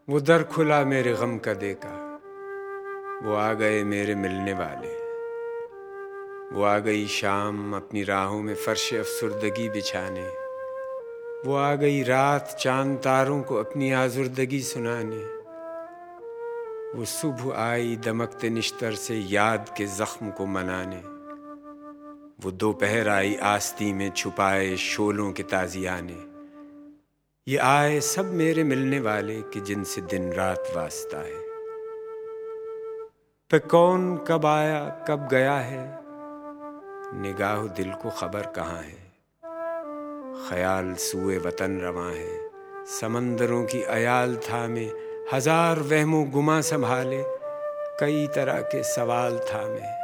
वो दर खुला मेरे गम का देखा, वो आ गए मेरे मिलने वाले। वो आ गई शाम अपनी राहों में फर्श अफसुर्दगी बिछाने। वो आ गई रात चांद तारों को अपनी आजुर्दगी सुनाने। वो सुबह आई दमकते निश्तर से याद के जख्म को मनाने। वो दोपहर आई आस्ती में छुपाए शोलों के ताजियाने। ये आए सब मेरे मिलने वाले कि जिनसे दिन रात वास्ता है। पे कौन कब आया कब गया है, निगाह दिल को खबर कहाँ है। ख्याल सूए वतन रवां है, समंदरों की अयाल थामे। हजार वहमो गुमा संभाले, कई तरह के सवाल थामे।